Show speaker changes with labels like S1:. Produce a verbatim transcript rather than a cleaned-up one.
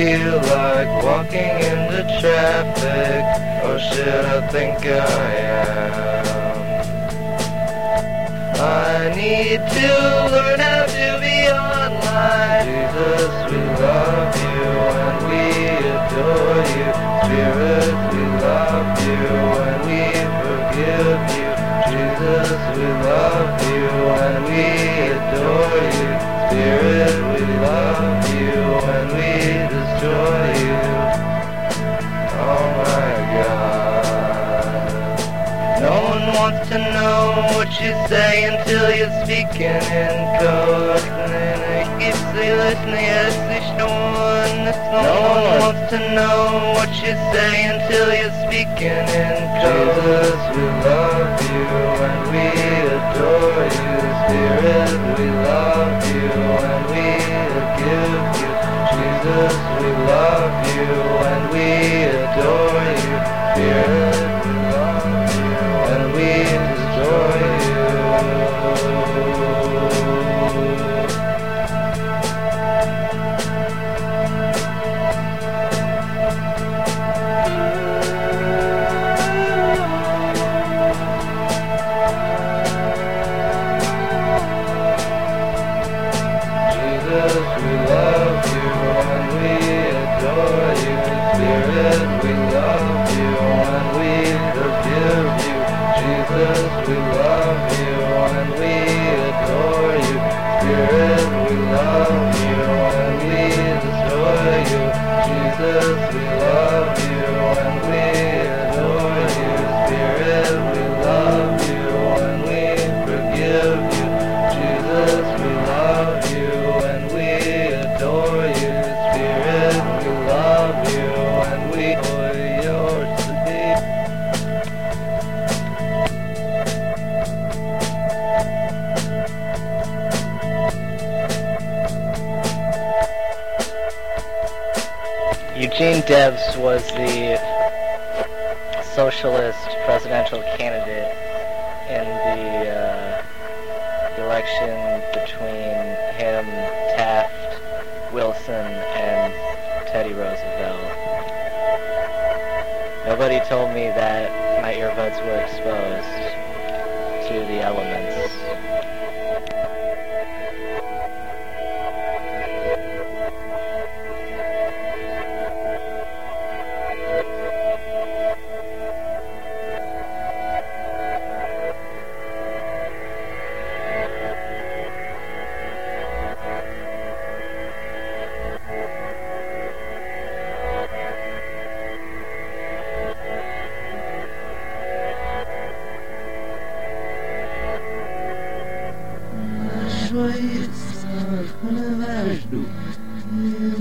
S1: feel like walking in the traffic, or should I think I am? I need to learn how to be online. Jesus, we love you and we adore you. Spirit, we love you and we forgive you. Jesus, we love you and we adore you. Spirit, we love you and we destroy you. Oh my God. No one wants to know what you say until you're speaking in code. No one wants to know what you say until you're speaking in code. Jesus, we love you and we adore you. Spirit, we love you and we forgive you. Jesus, we love you and we adore you. Spirit, we love you and we destroy you. Jesus, we love you and we adore you. Spirit, we love you and we forgive you. Jesus, we love you and we adore you. Spirit, we love you and we destroy you. Jesus, we love you and we adore you. Spirit, we love you and we forgive you. Jesus, we love you and we adore you. Spirit, we love you and we adore yours to be.
S2: Eugene Debs was the socialist presidential candidate in the uh, election between him, Taft, Wilson, and Teddy Roosevelt. Nobody told me that my earbuds were exposed to the elements.
S3: Швейцар, наважду,